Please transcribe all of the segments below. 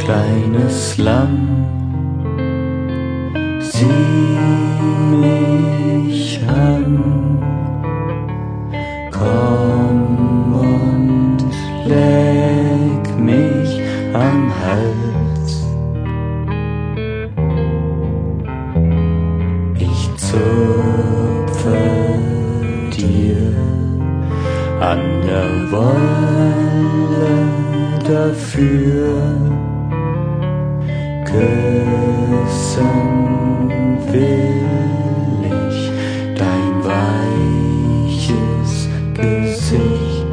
kleines Lamm, sieh mich an, komm und leck mich am Hals. Ich zupfe dir an der Wolle, dafür küssen will ich dein weiches Gesicht,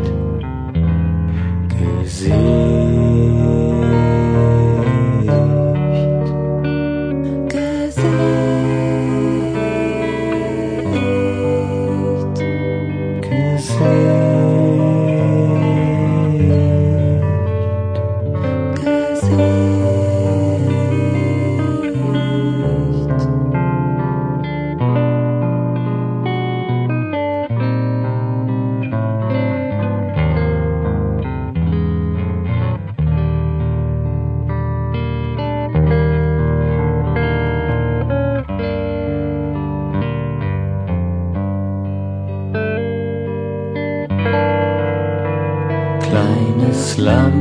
kleines Lamm,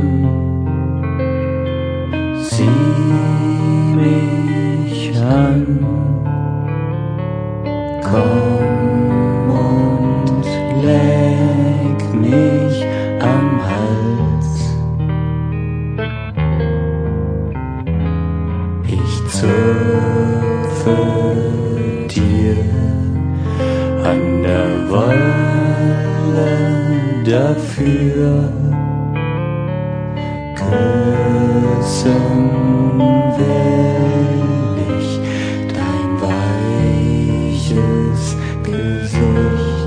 sieh mich an, komm und leck mich am Hals. Ich zupfe dir an der Wolle, dafür küssen will ich dein weiches Gesicht.